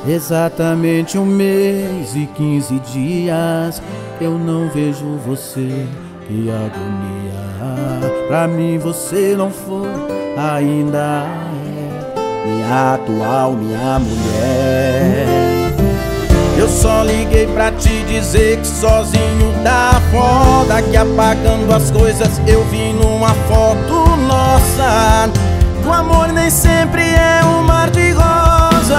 Exatamente 1 mês e 15 dias eu não vejo você, que agonia. Pra mim você não foi, ainda é minha atual, minha mulher. Eu só liguei pra te dizer que sozinho dá foda, que apagando as coisas eu vi numa foto nossa. O amor nem sempre é um mar de rosas.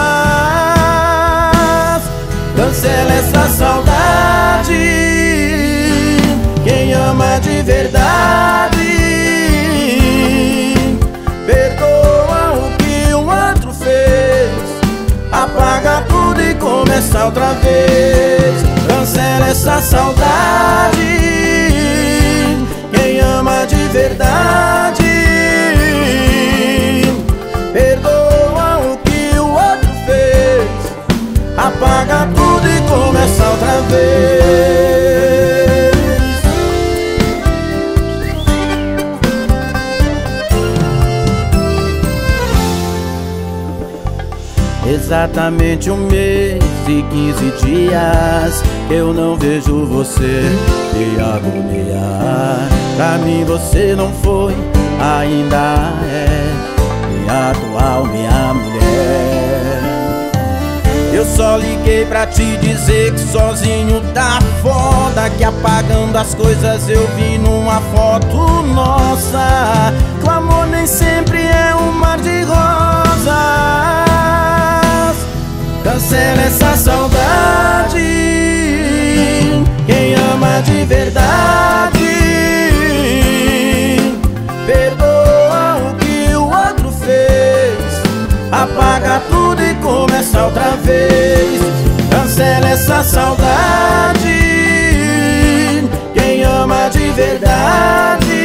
Cancela essa saudade, quem ama de verdade. Perdoa o que o outro fez, apaga tudo e começa outra vez. Cancela essa saudade, quem ama de verdade. Perdoa o que o outro fez, apaga tudo e começa outra vez. Exatamente 1 mês e 15 dias eu não vejo você, que agonia. Pra mim você não foi, ainda é minha atual, minha mulher. Eu só liguei pra te dizer que sozinho tá foda, que apagando as coisas eu vi numa foto nossa. Que o amor nem sempre é um mar de rosas. Cancela essa saudade, quem ama de verdade. Perdoa o que o outro fez, apaga tudo e começa outra vez. Cancela essa saudade, quem ama de verdade.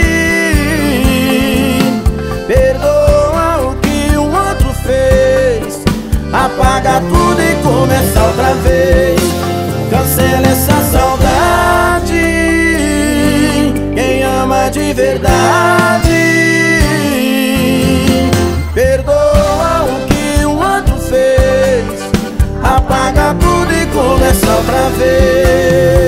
Perdoa o que o outro fez, apaga tudo e começa outra vez. Cancela essa saudade, quem ama de verdade. Perdoa o que o outro fez, apaga tudo e começa outra vez.